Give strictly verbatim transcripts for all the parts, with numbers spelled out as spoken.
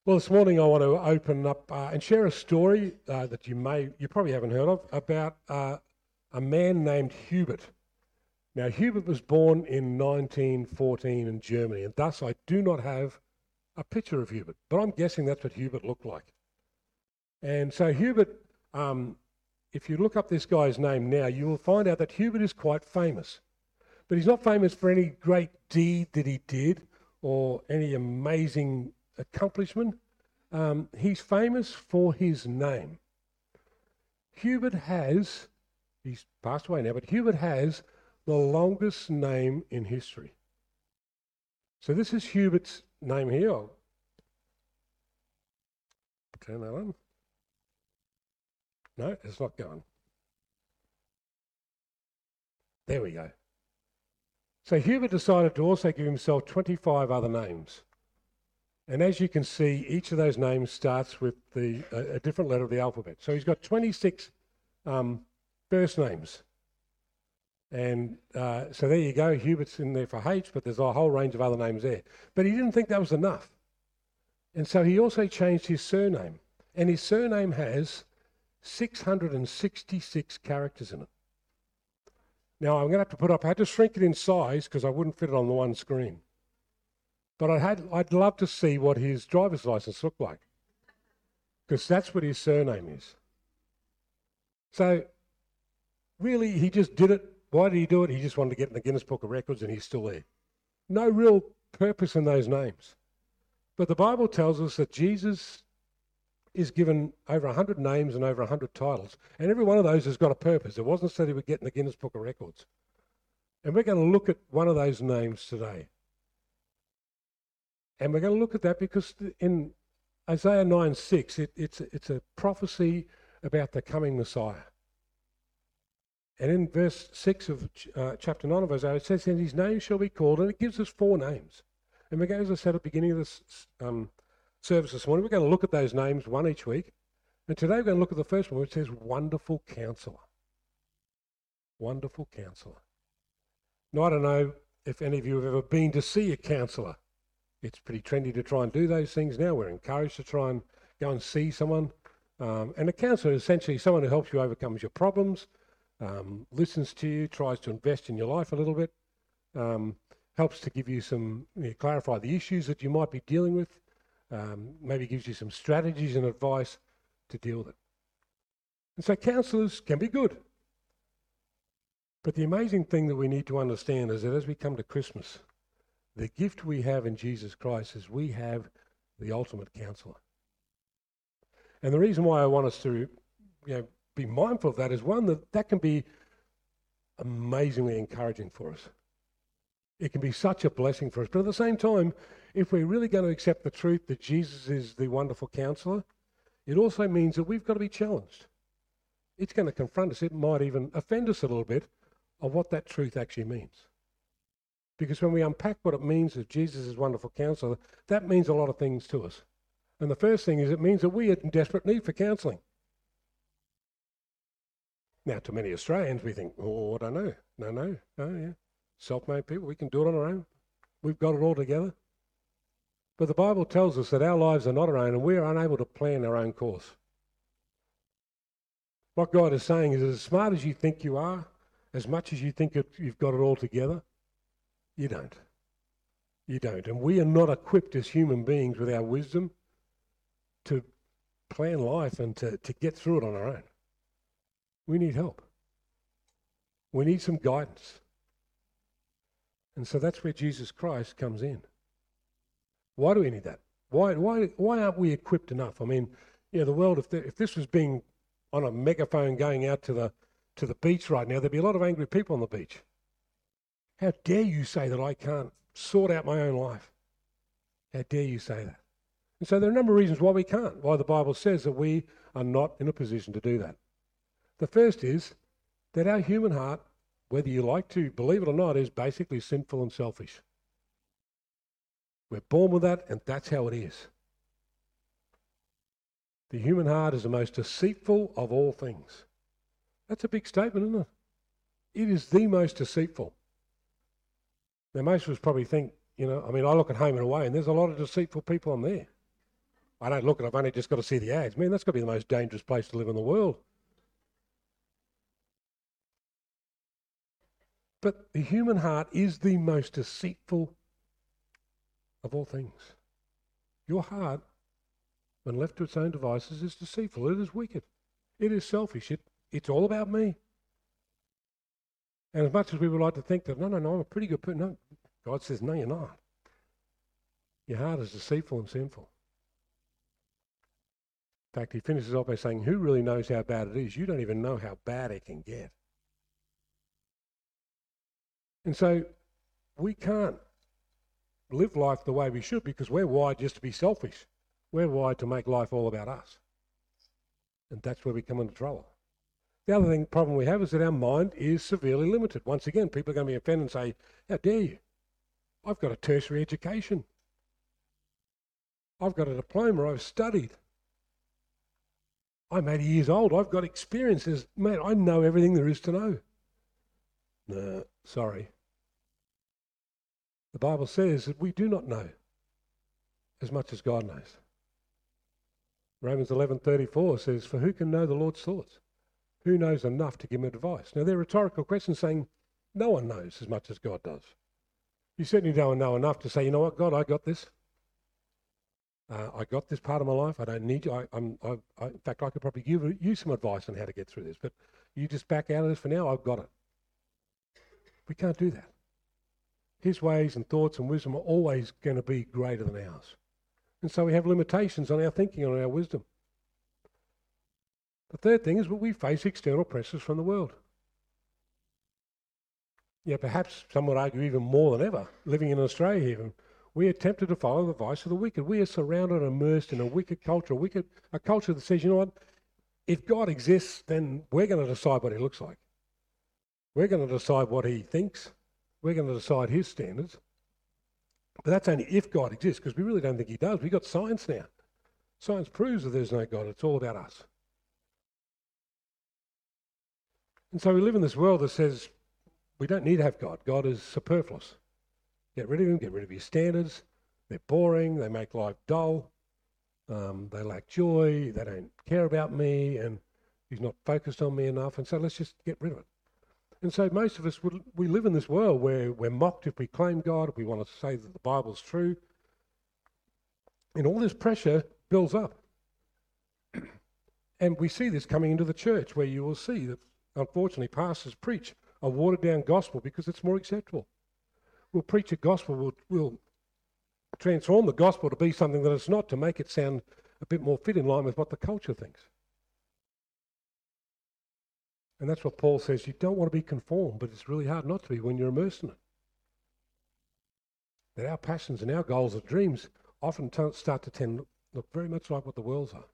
Well, this morning I want to open up uh, and share a story uh, that you may, you probably haven't heard of, about uh, a man named Hubert. Now, Hubert was born in nineteen fourteen in Germany, and thus I do not have a picture of Hubert, but I'm guessing that's what Hubert looked like. And so Hubert, um, if you look up this guy's name now, you will find out that Hubert is quite famous. But he's not famous for any great deed that he did or any amazing accomplishment. Um, he's famous for his name. Hubert has, he's passed away now, but Hubert has the longest name in history. So this is Hubert's name here. I'll turn that on. No, it's not going. There we go. So Hubert decided to also give himself twenty-five other names. And as you can see, each of those names starts with the a, a different letter of the alphabet. So he's got twenty-six um, first names. And uh, so there you go, Hubert's in there for H, but there's a whole range of other names there. But he didn't think that was enough. And so he also changed his surname. And his surname has six hundred sixty-six characters in it. Now I'm going to have to put up, I had to shrink it in size because I wouldn't fit it on the one screen. But I'd, had, I'd love to see what his driver's license looked like, because that's what his surname is. So really, he just did it. Why did he do it? He just wanted to get in the Guinness Book of Records, and he's still there. No real purpose in those names. But the Bible tells us that Jesus is given over one hundred names and over one hundred titles, and every one of those has got a purpose. It wasn't so that he would get in the Guinness Book of Records. And we're going to look at one of those names today. And we're going to look at that because in Isaiah nine six, it, it's, it's a prophecy about the coming Messiah. And in verse six of uh, chapter nine of Isaiah, it says, and his name shall be called, and it gives us four names. And we're going, as I said at the beginning of this um, service this morning, we're going to look at those names, one each week. And today we're going to look at the first one, which says Wonderful Counselor. Wonderful Counselor. Now, I don't know if any of you have ever been to see a counsellor. It's pretty trendy to try and do those things now. We're encouraged to try and go and see someone. Um, and a counsellor is essentially someone who helps you overcome your problems, um, listens to you, tries to invest in your life a little bit, um, helps to give you some, you know, clarify the issues that you might be dealing with, um, maybe gives you some strategies and advice to deal with it. And so counsellors can be good. But the amazing thing that we need to understand is that as we come to Christmas, the gift we have in Jesus Christ is we have the ultimate counselor. And the reason why I want us to you know, be mindful of that is, one, that that can be amazingly encouraging for us. It can be such a blessing for us. But at the same time, if we're really going to accept the truth that Jesus is the wonderful counselor, it also means that we've got to be challenged. It's going to confront us. It might even offend us a little bit of what that truth actually means. Because when we unpack what it means that Jesus is wonderful counselor, that means a lot of things to us. And the first thing is it means that we are in desperate need for counselling. Now, to many Australians, we think, oh, I don't know. No, no, no, yeah. Self-made people, we can do it on our own. We've got it all together. But the Bible tells us that our lives are not our own and we are unable to plan our own course. What God is saying is, as smart as you think you are, as much as you think you've got it all together, you don't. You don't. And we are not equipped as human beings with our wisdom to plan life and to, to get through it on our own. We need help. We need some guidance. And so that's where Jesus Christ comes in. Why do we need that? Why why why aren't we equipped enough? I mean, you know, the world, if the, if this was being on a megaphone going out to the to the beach right now, there'd be a lot of angry people on the beach. How dare you say that I can't sort out my own life? How dare you say that? And so there are a number of reasons why we can't, why the Bible says that we are not in a position to do that. The first is that our human heart, whether you like to believe it or not, is basically sinful and selfish. We're born with that, and that's how it is. The human heart is the most deceitful of all things. That's a big statement, isn't it? It is the most deceitful. Now, most of us probably think, you know, I mean, I look at Home and Away and there's a lot of deceitful people on there. I don't look at it, I've only just got to see the ads. Man, that's got to be the most dangerous place to live in the world. But the human heart is the most deceitful of all things. Your heart, when left to its own devices, is deceitful. It is wicked. It is selfish. It, it's all about me. And as much as we would like to think that, no, no, no, I'm a pretty good person, no, God says, no, you're not. Your heart is deceitful and sinful. In fact, he finishes off by saying, who really knows how bad it is? You don't even know how bad it can get. And so we can't live life the way we should because we're wired just to be selfish. We're wired to make life all about us. And that's where we come into trouble. The other thing, problem we have is that our mind is severely limited. Once again, people are going to be offended and say, how dare you? I've got a tertiary education. I've got a diploma. I've studied. I'm eighty years old. I've got experiences. Mate, I know everything there is to know. No, sorry. The Bible says that we do not know as much as God knows. Romans eleven thirty-four says, for who can know the Lord's thoughts? Who knows enough to give him advice? Now, they're rhetorical questions saying no one knows as much as God does. You certainly don't know enough to say, you know what, God, I got this. Uh, I got this part of my life. I don't need you. I, I'm, I, I, in fact, I could probably give you some advice on how to get through this, but you just back out of this for now. I've got it. We can't do that. His ways and thoughts and wisdom are always going to be greater than ours. And so we have limitations on our thinking, on our wisdom. The third thing is that we face external pressures from the world. Yeah, perhaps some would argue even more than ever, living in Australia even, we are tempted to follow the vice of the wicked. We are surrounded and immersed in a wicked culture, a, wicked, a culture that says, you know what, if God exists, then we're going to decide what he looks like. We're going to decide what he thinks. We're going to decide his standards. But that's only if God exists, because we really don't think he does. We've got science now. Science proves that there's no God. It's all about us. And so we live in this world that says we don't need to have God. God is superfluous. Get rid of him, get rid of his standards. They're boring, they make life dull, um, they lack joy, they don't care about me, and he's not focused on me enough, and so let's just get rid of it. And so most of us, would, we live in this world where we're mocked if we claim God, if we want to say that the Bible's true, and all this pressure builds up. And we see this coming into the church, where you will see that, unfortunately, pastors preach a watered-down gospel because it's more acceptable. We'll preach a gospel, we'll, we'll transform the gospel to be something that it's not, to make it sound a bit more fit in line with what the culture thinks. And that's what Paul says, you don't want to be conformed, but it's really hard not to be when you're immersed in it. That our passions and our goals and dreams often start to tend to look very much like what the world's are.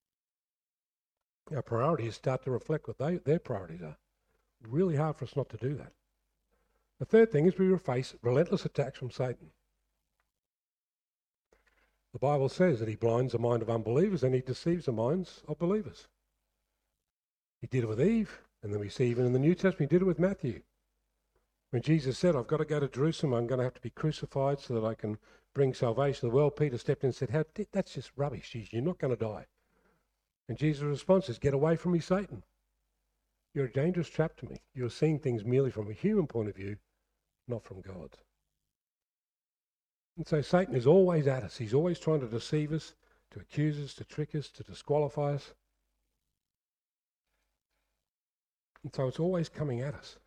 Our priorities start to reflect what they, their priorities are. Really hard for us not to do that. The third thing is we face relentless attacks from Satan. The Bible says that he blinds the mind of unbelievers and he deceives the minds of believers. He did it with Eve, and then we see even in the New Testament, he did it with Matthew. When Jesus said, I've got to go to Jerusalem, I'm going to have to be crucified so that I can bring salvation to the world, Peter stepped in and said, How, that's just rubbish, Jesus, you're not going to die. And Jesus' response is, get away from me, Satan. You're a dangerous trap to me. You're seeing things merely from a human point of view, not from God. And so Satan is always at us. He's always trying to deceive us, to accuse us, to trick us, to disqualify us. And so it's always coming at us.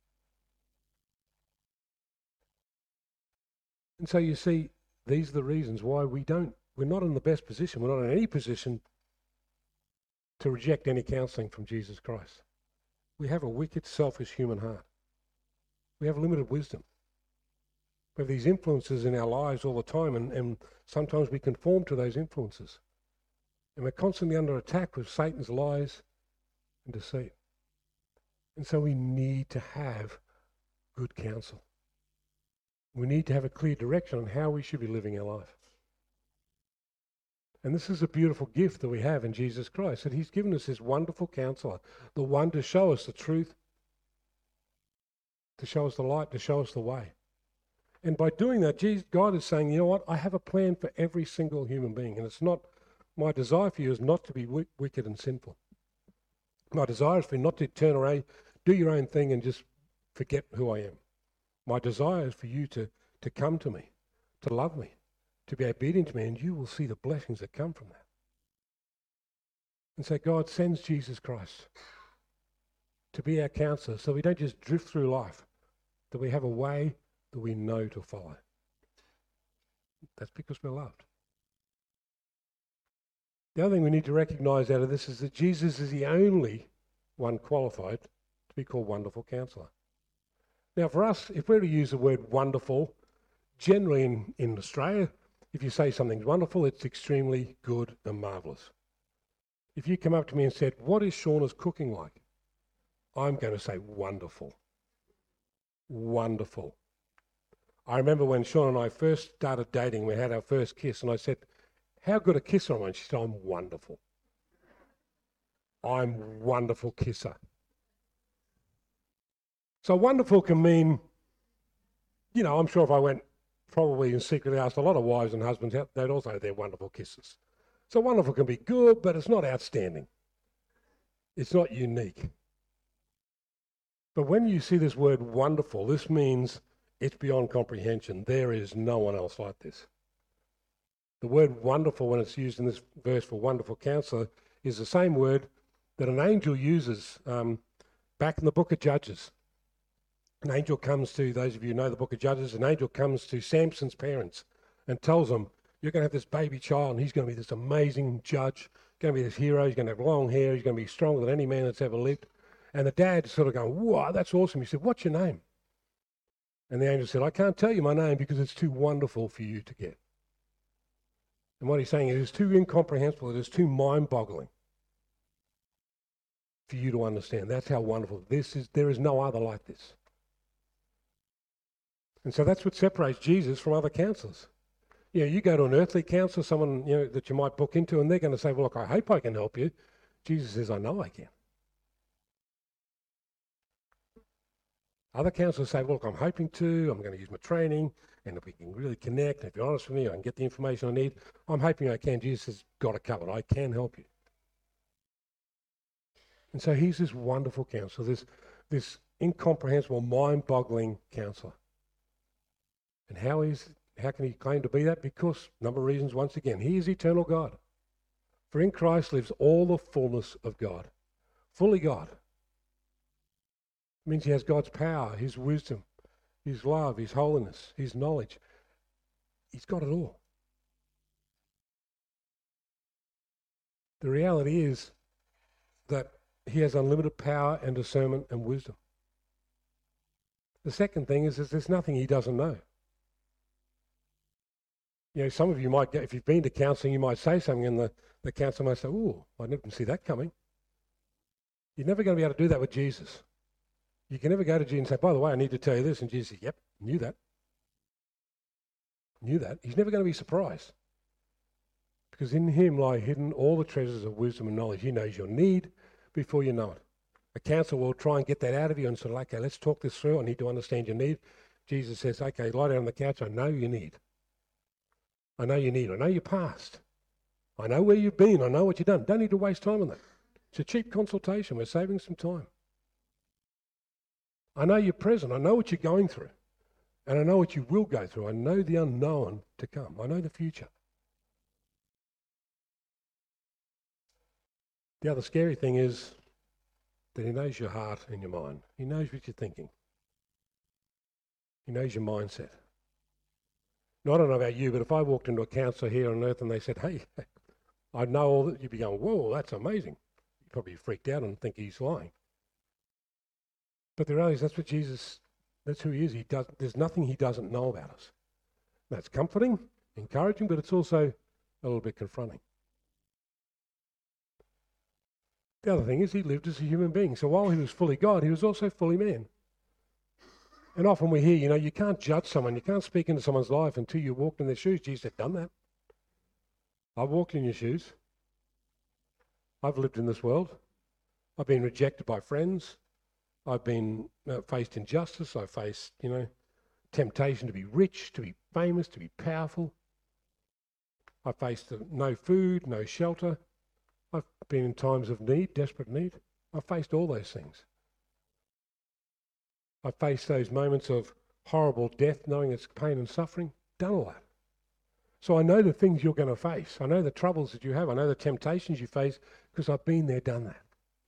And so you see, these are the reasons why we don't, we're not in the best position, we're not in any position to reject any counselling from Jesus Christ. We have a wicked, selfish human heart. We have limited wisdom. We have these influences in our lives all the time, and, and sometimes we conform to those influences. And we're constantly under attack with Satan's lies and deceit. And so we need to have good counsel. We need to have a clear direction on how we should be living our life. And this is a beautiful gift that we have in Jesus Christ, that he's given us this wonderful counselor, the one to show us the truth, to show us the light, to show us the way. And by doing that, Jesus, God is saying, you know what, I have a plan for every single human being. And it's not My desire for you is not to be w- wicked and sinful. My desire is for you not to turn away, do your own thing and just forget who I am. My desire is for you to, to come to me, to love me, to be obedient to me, and you will see the blessings that come from that. And so God sends Jesus Christ to be our counselor so we don't just drift through life, that we have a way that we know to follow. That's because we're loved. The other thing we need to recognize out of this is that Jesus is the only one qualified to be called Wonderful Counselor. Now for us, if we're to use the word wonderful, generally in, in Australia, if you say something's wonderful, it's extremely good and marvellous. If you come up to me and said, what is Shauna's cooking like? I'm going to say wonderful. Wonderful. I remember when Shauna and I first started dating, we had our first kiss, and I said, how good a kisser am I? And she said, I'm wonderful. I'm wonderful kisser. So wonderful can mean, you know, I'm sure if I went probably and secretly asked a lot of wives and husbands out, they'd also have their wonderful kisses. So wonderful can be good, but it's not outstanding. It's not unique. But when you see this word wonderful, this means it's beyond comprehension. There is no one else like this. The word wonderful, when it's used in this verse for wonderful counselor, is the same word that an angel uses um, back in the book of Judges. An angel comes to, those of you who know the book of Judges, an angel comes to Samson's parents and tells them, you're going to have this baby child and he's going to be this amazing judge, going to be this hero, he's going to have long hair, he's going to be stronger than any man that's ever lived. And the dad sort of going, wow, that's awesome. He said, what's your name? And the angel said, I can't tell you my name because it's too wonderful for you to get. And what he's saying is it's too incomprehensible, it is too mind-boggling for you to understand. That's how wonderful this is. There is no other like this. And so that's what separates Jesus from other counselors. You know, you go to an earthly counselor, someone you know that you might book into, and they're going to say, well, look, I hope I can help you. Jesus says, I know I can. Other counselors say, well, look, I'm hoping to, I'm going to use my training, and if we can really connect, and if you're honest with me, I can get the information I need. I'm hoping I can. Jesus has got it covered. I can help you. And so he's this wonderful counselor, this, this incomprehensible, mind-boggling counselor. And how is how can he claim to be that? Because, number of reasons, once again, he is eternal God. For in Christ lives all the fullness of God, fully God. It means he has God's power, his wisdom, his love, his holiness, his knowledge. He's got it all. The reality is that he has unlimited power and discernment and wisdom. The second thing is that there's nothing he doesn't know. You know, some of you might get, if you've been to counselling, you might say something and the, the counsellor might say, oh, I didn't see that coming. You're never going to be able to do that with Jesus. You can never go to Jesus and say, by the way, I need to tell you this. And Jesus says, yep, knew that. Knew that. He's never going to be surprised. Because in him lie hidden all the treasures of wisdom and knowledge. He knows your need before you know it. A counsellor will try and get that out of you and sort of like, okay, let's talk this through. I need to understand your need. Jesus says, okay, lie down on the couch. I know your need. I know you need. I know your past. I know where you've been. I know what you've done. Don't need to waste time on that. It's a cheap consultation. We're saving some time. I know you're present. I know what you're going through. And I know what you will go through. I know the unknown to come. I know the future. The other scary thing is that he knows your heart and your mind. He knows what you're thinking. He knows your mindset. Now, I don't know about you, but if I walked into a counsellor here on earth and they said, hey, I know all that, you'd be going, whoa, that's amazing. You'd probably be freaked out and think he's lying. But the reality is that's what Jesus, that's who he is. He does, there's nothing he doesn't know about us. That's comforting, encouraging, but it's also a little bit confronting. The other thing is he lived as a human being. So while he was fully God, he was also fully man. And often we hear, you know, you can't judge someone, you can't speak into someone's life until you walked in their shoes. Jesus had done that. I've walked in your shoes. I've lived in this world. I've been rejected by friends. I've been uh, faced injustice. I've faced, you know, temptation to be rich, to be famous, to be powerful. I faced no food, no shelter. I've been in times of need, desperate need. I've faced all those things. I've faced those moments of horrible death, knowing it's pain and suffering. Done all that. So I know the things you're going to face. I know the troubles that you have. I know the temptations you face because I've been there, done that.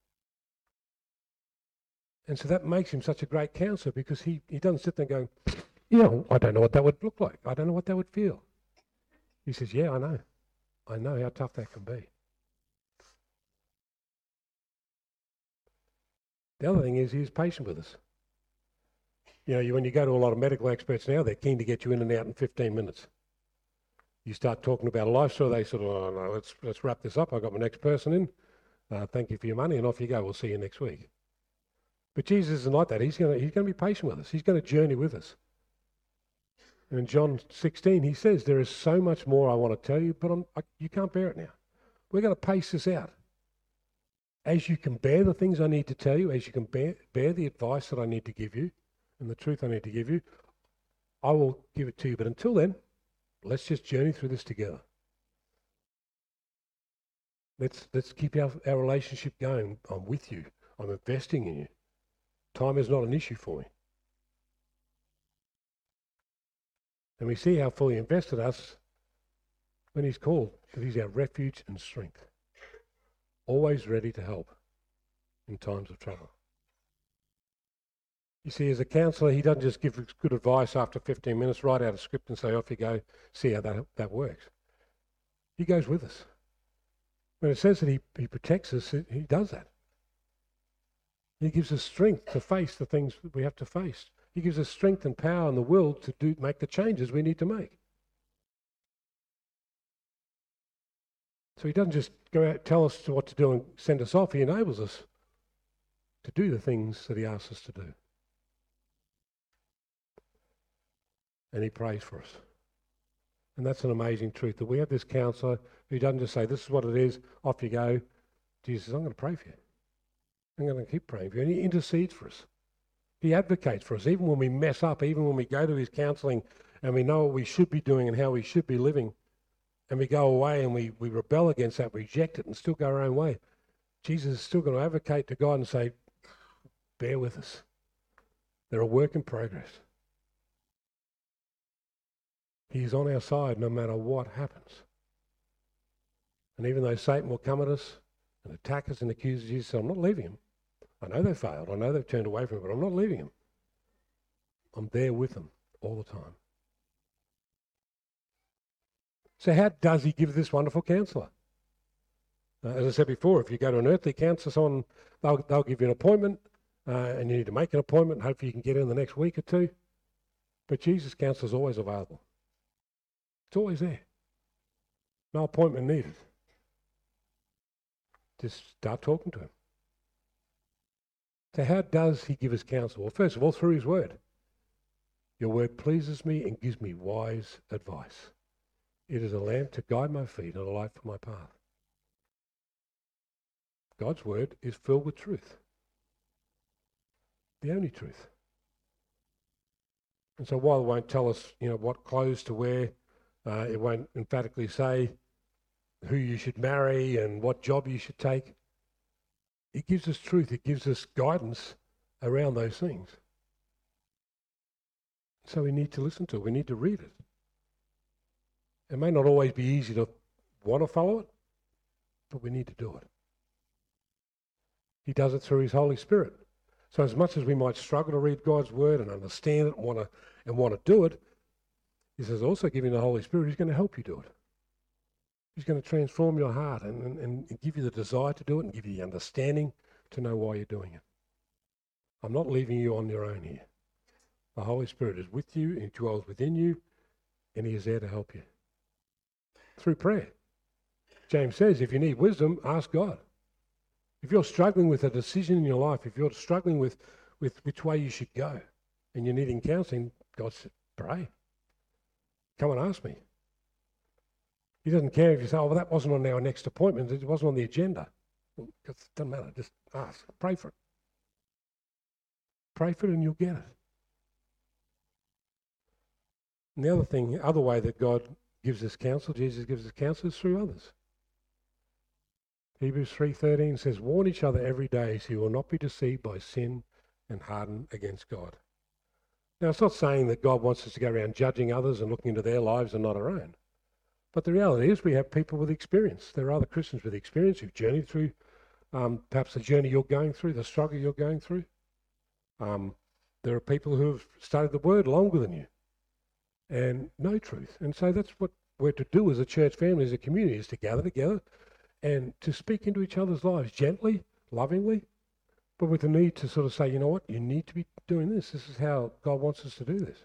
And so that makes him such a great counsellor because he, he doesn't sit there going, you know, I don't know what that would look like. I don't know what that would feel. He says, yeah, I know. I know how tough that can be. The other thing is he's patient with us. You know, you, when you go to a lot of medical experts now, they're keen to get you in and out in fifteen minutes. You start talking about a life story, they sort of, oh no, let's, let's wrap this up. I've got my next person in. Uh, thank you for your money, and off you go. We'll see you next week. But Jesus isn't like that. He's going to he's going to be patient with us. He's going to journey with us. And in John sixteen, he says, there is so much more I want to tell you, but I'm, I, you can't bear it now. We're going to pace this out. As you can bear the things I need to tell you, as you can bear, bear the advice that I need to give you, and the truth I need to give you, I will give it to you. But until then, let's just journey through this together. Let's let's keep our, our relationship going. I'm with you. I'm investing in you. Time is not an issue for me. And we see how fully invested us when he's called, that he's our refuge and strength. Always ready to help in times of trouble. You see, as a counsellor, he doesn't just give good advice after fifteen minutes, write out a script and say, off you go, see how that, that works. He goes with us. When it says that he, he protects us, he does that. He gives us strength to face the things that we have to face. He gives us strength and power and the will to do make the changes we need to make. So he doesn't just go out, tell us what to do and send us off. He enables us to do the things that he asks us to do. And he prays for us. And that's an amazing truth, that we have this counsellor who doesn't just say, this is what it is, off you go. Jesus says, I'm going to pray for you. I'm going to keep praying for you. And he intercedes for us. He advocates for us, even when we mess up, even when we go to his counselling and we know what we should be doing and how we should be living, and we go away and we, we rebel against that, reject it and still go our own way. Jesus is still going to advocate to God and say, bear with us. They're a work in progress. He's on our side no matter what happens. And even though Satan will come at us and attack us and accuse us, Jesus said, I'm not leaving him. I know they've failed. I know they've turned away from it, but I'm not leaving him. I'm there with them all the time. So how does he give this wonderful counsellor? Uh, as I said before, if you go to an earthly counsellor, someone, they'll, they'll give you an appointment, uh, and you need to make an appointment. Hopefully you can get in the next week or two. But Jesus' counsellor is always available. It's always there. No appointment needed. Just start talking to him. So how does he give us counsel? Well, first of all, through his word. Your word pleases me and gives me wise advice. It is a lamp to guide my feet and a light for my path. God's word is filled with truth. The only truth. And so while it won't tell us, you know, what clothes to wear, uh, it won't emphatically say who you should marry and what job you should take. It gives us truth. It gives us guidance around those things. So we need to listen to it. We need to read it. It may not always be easy to want to follow it, but we need to do it. He does it through his Holy Spirit. So as much as we might struggle to read God's word and understand it and want to and want to do it, he says also giving the Holy Spirit, he's going to help you do it. He's going to transform your heart and, and, and give you the desire to do it and give you the understanding to know why you're doing it. I'm not leaving you on your own here. The Holy Spirit is with you, and he dwells within you, and he is there to help you. Through prayer. James says, if you need wisdom, ask God. If you're struggling with a decision in your life, if you're struggling with, with which way you should go, and you're needing counseling, God said, pray. Come and ask me. He doesn't care if you say, oh, well, that wasn't on our next appointment. It wasn't on the agenda. Well, it doesn't matter. Just ask. Pray for it. Pray for it and you'll get it. And the other thing, other way that God gives us counsel, Jesus gives us counsel, is through others. Hebrews three thirteen says, warn each other every day so you will not be deceived by sin and harden against God. Now, it's not saying that God wants us to go around judging others and looking into their lives and not our own. But the reality is we have people with experience. There are other Christians with experience who've journeyed through um, perhaps the journey you're going through, the struggle you're going through. Um, there are people who have studied the Word longer than you and know truth. And so that's what we're to do as a church family, as a community, is to gather together and to speak into each other's lives gently, lovingly, but with the need to sort of say, you know what, you need to be doing this. This is how God wants us to do this.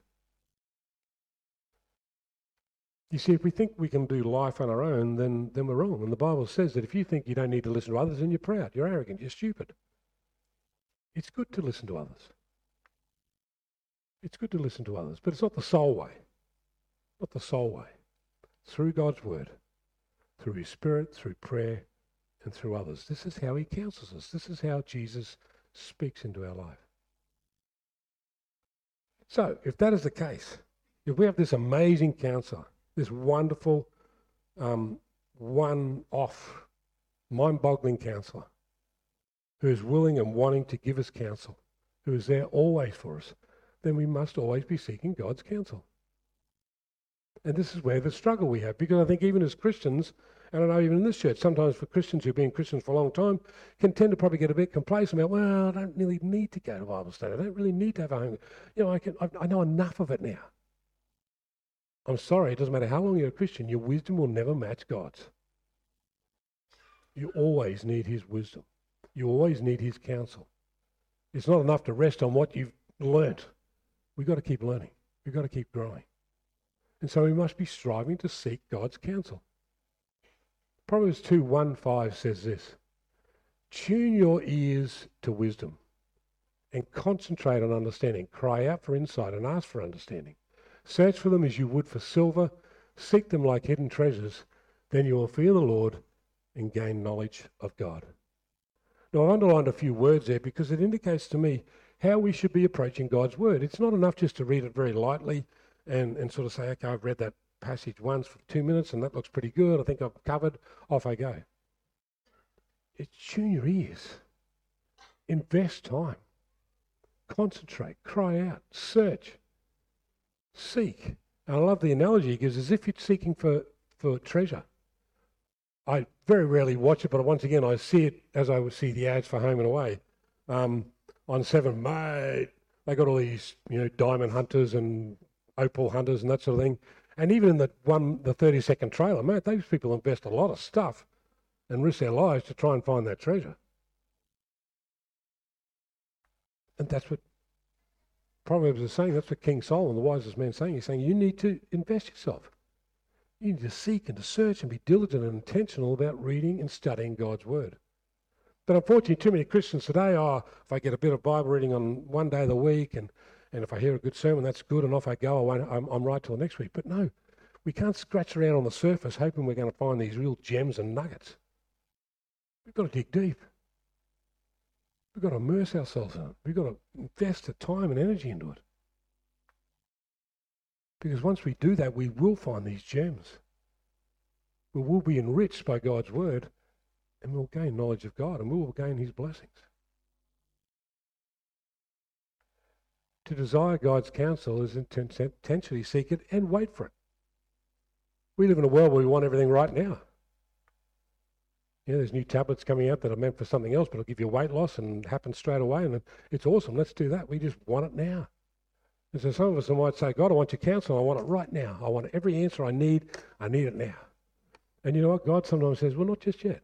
You see, if we think we can do life on our own, then, then we're wrong. And the Bible says that if you think you don't need to listen to others, then you're proud, you're arrogant, you're stupid. It's good to listen to others. It's good to listen to others, but it's not the sole way. Not the sole way. Through God's Word, through His Spirit, through prayer, and through others. This is how He counsels us. This is how Jesus speaks into our life. So, if that is the case, if we have this amazing counselor, this wonderful, um, one-off, mind-boggling counselor, who is willing and wanting to give us counsel, who is there always for us, then we must always be seeking God's counsel. And this is where the struggle we have, because I think even as Christians, and I know even in this church, sometimes for Christians who've been Christians for a long time, can tend to probably get a bit complacent about, well, I don't really need to go to Bible study. I don't really need to have a home. You know, I can. I, I know enough of it now. I'm sorry, it doesn't matter how long you're a Christian, your wisdom will never match God's. You always need His wisdom. You always need His counsel. It's not enough to rest on what you've learnt. We've got to keep learning. We've got to keep growing. And so we must be striving to seek God's counsel. Proverbs two one five says this, tune your ears to wisdom and concentrate on understanding. Cry out for insight and ask for understanding. Search for them as you would for silver. Seek them like hidden treasures. Then you will fear the Lord and gain knowledge of God. Now, I've underlined a few words there because it indicates to me how we should be approaching God's Word. It's not enough just to read it very lightly and, and sort of say, okay, I've read that passage once for two minutes and that looks pretty good. I think I've covered. Off I go. It's tune your ears. Invest time. Concentrate. Cry out. Search. Seek. And I love the analogy he gives, as if you're seeking for, for treasure. I very rarely watch it, but once again, I see it as I would see the ads for Home and Away. Um, on Seven, mate, they got all these, you know, diamond hunters and opal hunters and that sort of thing. And even in the one, the thirty second trailer, mate, those people invest a lot of stuff and risk their lives to try and find that treasure. And that's what Proverbs is saying. That's what King Solomon, the wisest man, is saying. He's saying you need to invest yourself. You need to seek and to search and be diligent and intentional about reading and studying God's Word. But unfortunately, too many Christians today are, if I get a bit of Bible reading on one day of the week and, and if I hear a good sermon, that's good, and off I go, I won't, I'm, I'm right till next week. But no, we can't scratch around on the surface hoping we're going to find these real gems and nuggets. We've got to dig deep. We've got to immerse ourselves in it. We've got to invest the time and energy into it. Because once we do that, we will find these gems. We will be enriched by God's Word, and we'll gain knowledge of God, and we will gain His blessings. To desire God's counsel is to intentionally seek it and wait for it. We live in a world where we want everything right now. You know, there's new tablets coming out that are meant for something else, but it'll give you weight loss and happen straight away, and it's awesome. Let's do that. We just want it now. And so some of us might say, God, I want your counsel. I want it right now. I want every answer I need. I need it now. And you know what? God sometimes says, well, not just yet.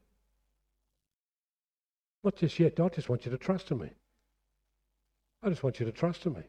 Not just yet. I just want you to trust in me. I just want you to trust in me.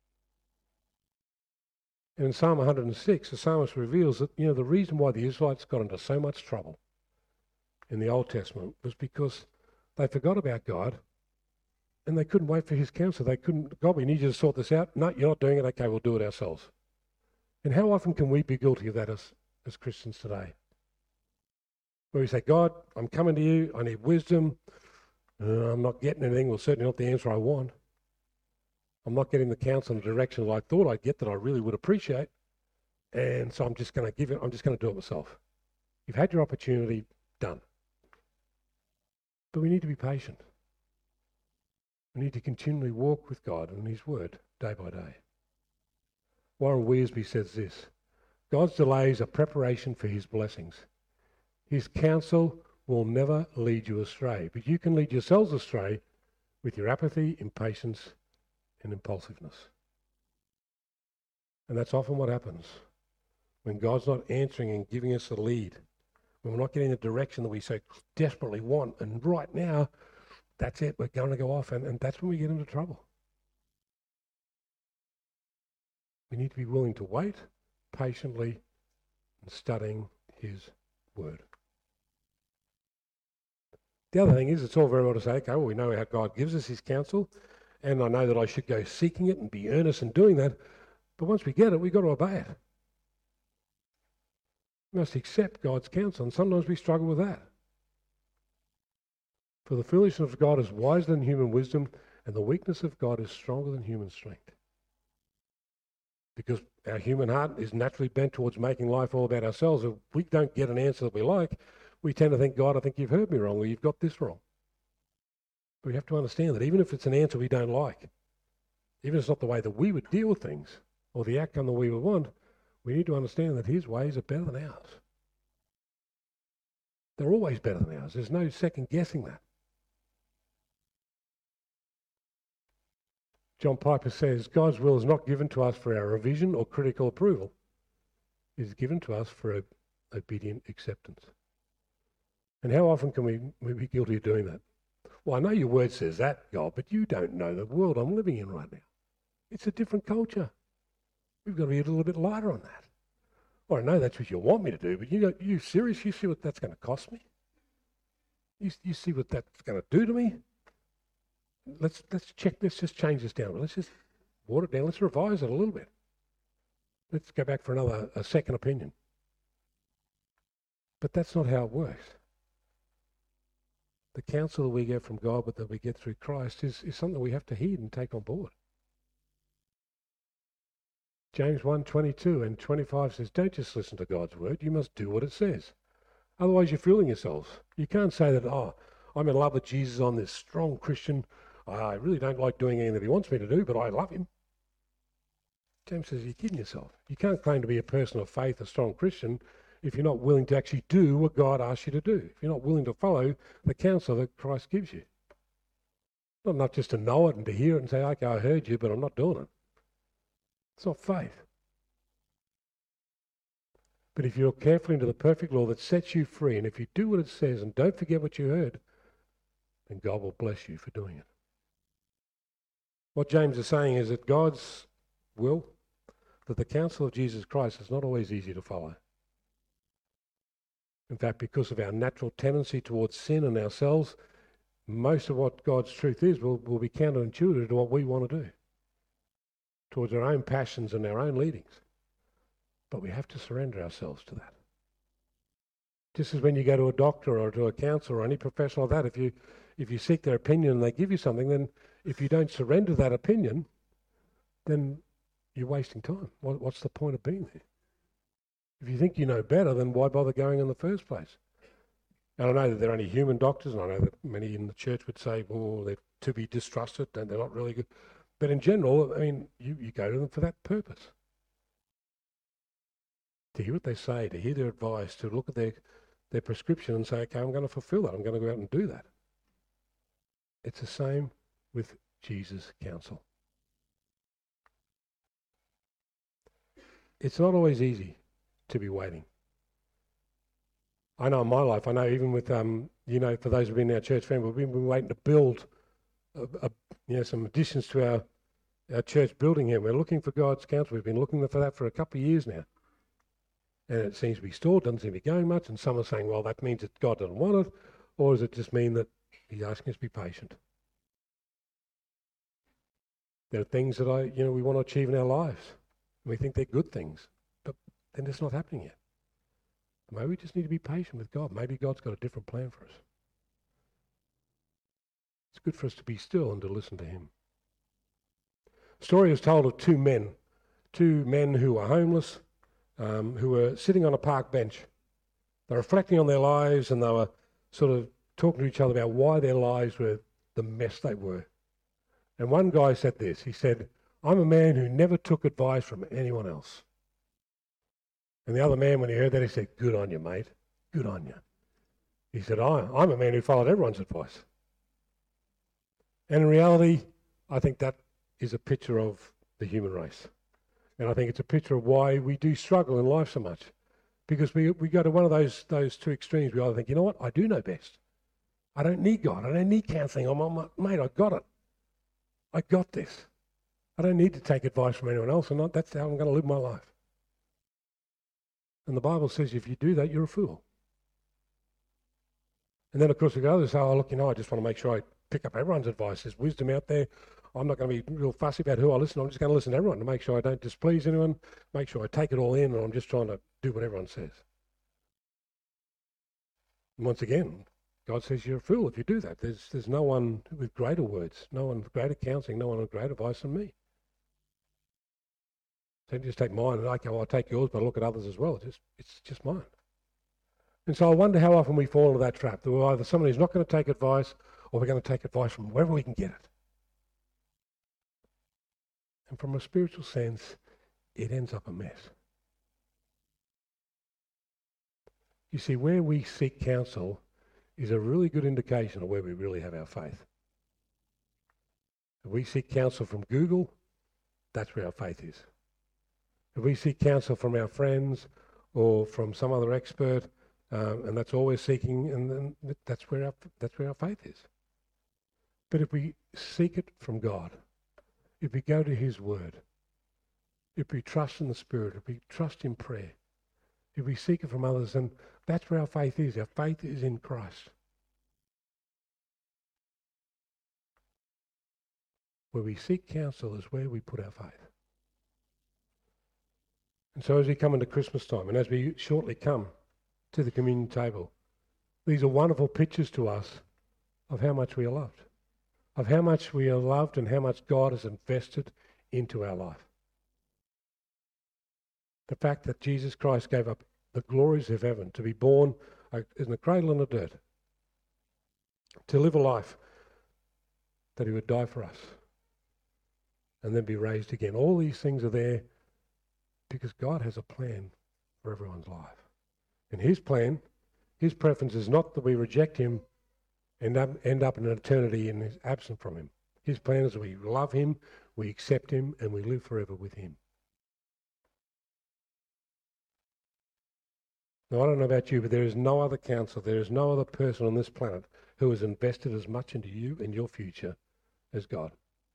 And in Psalm one hundred six, the psalmist reveals that, you know, the reason why the Israelites got into so much trouble in the Old Testament was because they forgot about God and they couldn't wait for His counsel. They couldn't, God, we need you to sort this out. No, you're not doing it. Okay, we'll do it ourselves. And how often can we be guilty of that as, as Christians today? Where we say, God, I'm coming to you. I need wisdom. Uh, I'm not getting anything. Well, certainly not the answer I want. I'm not getting the counsel and direction that I thought I'd get that I really would appreciate. and so I'm just going to give it, I'm just going to do it myself. You've had your opportunity, done. But we need to be patient. We need to continually walk with God and His Word day by day. Warren Wiersbe says this: God's delays are preparation for His blessings. His counsel will never lead you astray, but you can lead yourselves astray with your apathy, impatience, and impulsiveness. And that's often what happens when God's not answering and giving us a lead, when we're not getting the direction that we so desperately want. And right now, that's it, we're going to go off, and, and that's when we get into trouble. We need to be willing to wait patiently and studying His Word. The other thing is, it's all very well to say, okay, well, we know how God gives us His counsel, and I know that I should go seeking it and be earnest in doing that, but once we get it, we've got to obey it. We must accept God's counsel, and sometimes we struggle with that. For the foolishness of God is wiser than human wisdom, and the weakness of God is stronger than human strength. Because our human heart is naturally bent towards making life all about ourselves. If we don't get an answer that we like, we tend to think, God, I think you've heard me wrong, or you've got this wrong. But we have to understand that even if it's an answer we don't like, even if it's not the way that we would deal with things, or the outcome that we would want, we need to understand that His ways are better than ours. They're always better than ours. There's no second guessing that. John Piper says, God's will is not given to us for our revision or critical approval. It is given to us for obedient acceptance. And how often can we, we be guilty of doing that? Well, I know your word says that, God, but you don't know the world I'm living in right now. It's a different culture. We've got to be a little bit lighter on that. Well, I know that's what you want me to do, but you know, you serious? You see what that's going to cost me? You, you see what that's going to do to me? Let's let's check. Let's just change this down. Let's just water it down. Let's revise it a little bit. Let's go back for another a second opinion. But that's not how it works. The counsel that we get from God, but that we get through Christ, is, is something we have to heed and take on board. James one twenty-two and twenty-five says, don't just listen to God's word, you must do what it says. Otherwise you're fooling yourselves. You can't say that, oh, I'm in love with Jesus, I'm this strong Christian, I really don't like doing anything that He wants me to do, but I love Him. James says, you're kidding yourself. You can't claim to be a person of faith, a strong Christian, if you're not willing to actually do what God asks you to do, if you're not willing to follow the counsel that Christ gives you. Not enough just to know it and to hear it and say, okay, I heard you, but I'm not doing it. It's not faith. But if you look carefully into the perfect law that sets you free, and if you do what it says and don't forget what you heard, then God will bless you for doing it. What James is saying is that God's will, that the counsel of Jesus Christ is not always easy to follow. In fact, because of our natural tendency towards sin and ourselves, most of what God's truth is will, will be counterintuitive to what we want to do, towards our own passions and our own leadings. But we have to surrender ourselves to that. Just as when you go to a doctor or to a counsellor or any professional like that, if you if you seek their opinion and they give you something, then if you don't surrender that opinion, then you're wasting time. What, what's the point of being there? If you think you know better, then why bother going in the first place? And I know that there are only human doctors, and I know that many in the church would say, well, they're to be distrusted and they're not really good. But in general, I mean, you, you go to them for that purpose. To hear what they say, to hear their advice, to look at their, their prescription and say, okay, I'm going to fulfill that. I'm going to go out and do that. It's the same with Jesus' counsel. It's not always easy to be waiting. I know in my life, I know even with, um, you know, for those who've been in our church family, we've been waiting to build a, a, you know, some additions to our, our church building here. We're looking for God's counsel. We've been looking for that for a couple of years now. And it seems to be stalled, doesn't seem to be going much. And some are saying, well, that means that God doesn't want it. Or does it just mean that He's asking us to be patient? There are things that I, you know, we want to achieve in our lives. And we think they're good things, but then it's not happening yet. Maybe we just need to be patient with God. Maybe God's got a different plan for us. It's good for us to be still and to listen to Him. The story is told of two men, two men who were homeless. um, who were sitting on a park bench. They were reflecting on their lives, and they were sort of talking to each other about why their lives were the mess they were. And one guy said this. He said, "I'm a man who never took advice from anyone else." And the other man, when he heard that, he said, "Good on you, mate. Good on you." He said, I, I'm a man who followed everyone's advice. And in reality, I think that is a picture of the human race. And I think it's a picture of why we do struggle in life so much. Because we, we go to one of those those two extremes. We either think, you know what, I do know best. I don't need God. I don't need counselling. I'm, I'm, mate, I got it. I got this. I don't need to take advice from anyone else, and not, that's how I'm going to live my life. And the Bible says if you do that, you're a fool. And then, of course, we go others say, oh, look, you know, I just want to make sure I pick up everyone's advice. There's wisdom out there. I'm not going to be real fussy about who I listen to. I'm just going to listen to everyone to make sure I don't displease anyone, make sure I take it all in, and I'm just trying to do what everyone says. And once again, God says you're a fool if you do that. There's there's no one with greater words, no one with greater counselling, no one with greater advice than me. So you just take mine and okay, well, I'll take yours, but I'll look at others as well. It's just, it's just mine. And so I wonder how often we fall into that trap, that we're either someone who's not going to take advice or we're going to take advice from wherever we can get it. And from a spiritual sense, it ends up a mess. You see, where we seek counsel is a really good indication of where we really have our faith. If we seek counsel from Google, that's where our faith is. If we seek counsel from our friends or from some other expert, um, and that's all we're seeking, and then that's where our that's where our faith is. But if we seek it from God, if we go to His Word, if we trust in the Spirit, if we trust in prayer, if we seek it from others, then that's where our faith is. Our faith is in Christ. Where we seek counsel is where we put our faith. And so as we come into Christmas time, and as we shortly come to the communion table, these are wonderful pictures to us of how much we are loved, of how much we are loved and how much God has invested into our life. The fact that Jesus Christ gave up the glories of heaven to be born in the cradle and the dirt, to live a life that He would die for us and then be raised again. All these things are there because God has a plan for everyone's life. And His plan, His preference is not that we reject Him and up, end up in an eternity and is absent from Him. His plan is that we love Him, we accept Him, and we live forever with Him. Now, I don't know about you, but there is no other counsellor, there is no other person on this planet who has invested as much into you and your future as God.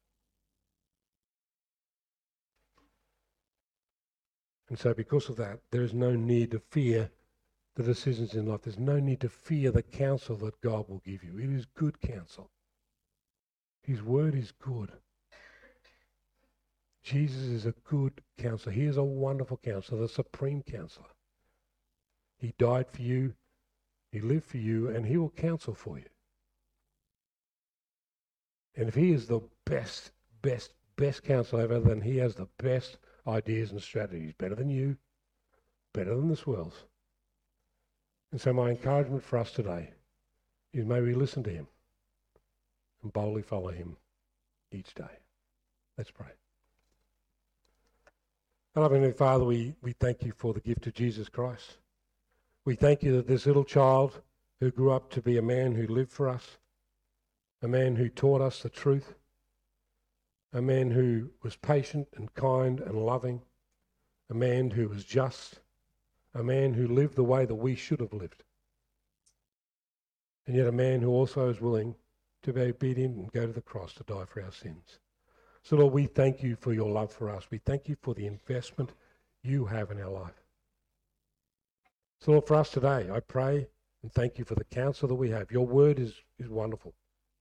And so because of that, there is no need to fear the decisions in life. There's no need to fear the counsel that God will give you. It is good counsel. His word is good. Jesus is a good counselor. He is a wonderful counselor, the supreme counselor. He died for you, He lived for you, and He will counsel for you. And if He is the best, best, best counselor ever, then He has the best ideas and strategies, better than you, better than this world's. And so my encouragement for us today is may we listen to Him and boldly follow Him each day. Let's pray. Our loving Father, we, we thank You for the gift of Jesus Christ. We thank You that this little child who grew up to be a man who lived for us, a man who taught us the truth, a man who was patient and kind and loving, a man who was just, a man who lived the way that we should have lived, and yet a man who also is willing to be obedient and go to the cross to die for our sins. So Lord, we thank You for Your love for us. We thank You for the investment You have in our life. So Lord, for us today, I pray and thank You for the counsel that we have. Your word is, is wonderful.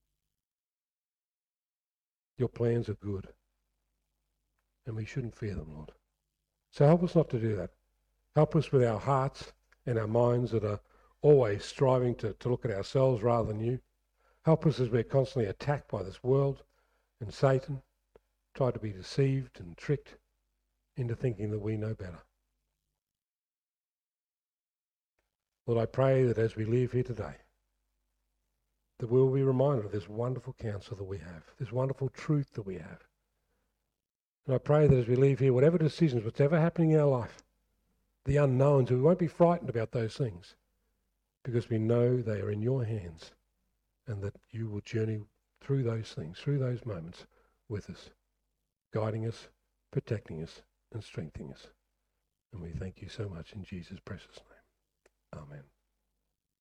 Your plans are good, and we shouldn't fear them, Lord. So help us not to do that. Help us with our hearts and our minds that are always striving to, to look at ourselves rather than You. Help us as we're constantly attacked by this world and Satan, try to be deceived and tricked into thinking that we know better. Lord, I pray that as we leave here today, that we'll be reminded of this wonderful counsel that we have, this wonderful truth that we have. And I pray that as we leave here, whatever decisions, whatever happening in our life, the unknowns, we won't be frightened about those things because we know they are in your hands and that you will journey through those things, through those moments with us, guiding us, protecting us and strengthening us. And we thank you so much in Jesus' precious name. Amen.